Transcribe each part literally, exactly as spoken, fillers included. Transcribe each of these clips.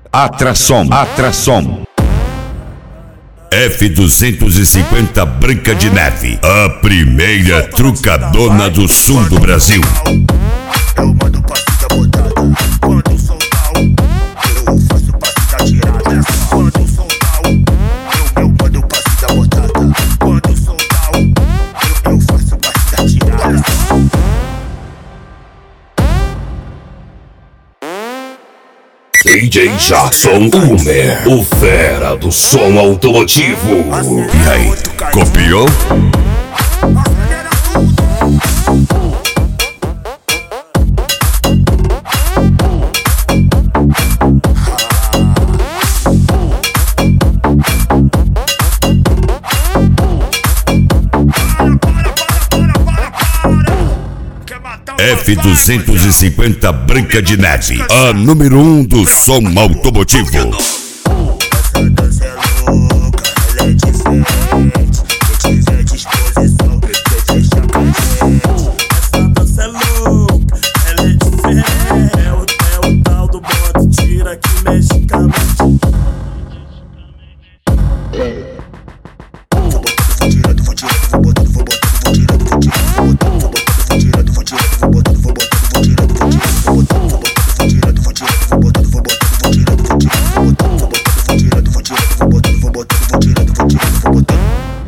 Atração, atração. F duzentos e cinquenta Branca de Neve, a primeira trucadona do sul do Brasil. Eu mando passe da botada. Quando soltar o, eu faço passe da tirada. Quando soltar o, eu, eu mando passe da botada. Quando soltar o, eu, eu faço passe da tirada. D J Jackson Umer, o fera do som automotivo. E aí, copiou? F duzentos e cinquenta Branca de Neve, a número um do som automotivo. Essa dança é louca, ela é diferente. Quem tiver disposição, precisa fechar com a gente. Essa dança é louca, ela é diferente. É o, é o tal do bode, tira que mexe com a mente. Vou tirando, vou tirando, vou botando, vou botando, vou tirando, vou tirando, vou botando, vou botando, vou tirando, vou tirando, vou botando, vou botando, vou tirando, vou tirando, vou botando, vou tirando, vou tirando, vou botando, vou botando, vou tirando, vou tirando, vou botando, vou tirando, vou tirando, vou botando, vou botando, vou tirando, vou tirando, vou botando.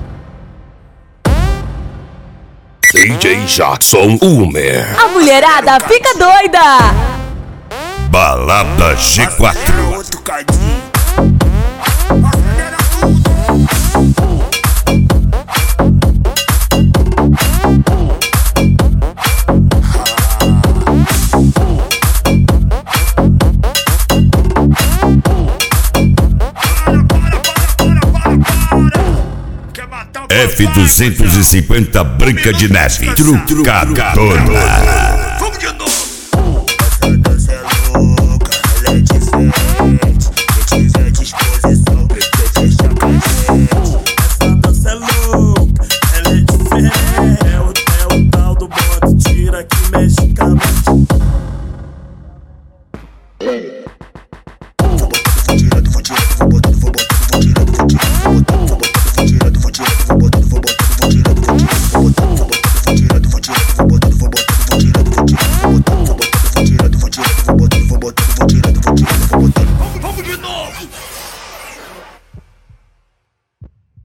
D J Jackson Umer. A mulherada fica doida. Balada G quatro. Outro cadinho. F duzentos e cinquenta Branca de Neve, trucadona. Vamos de novo.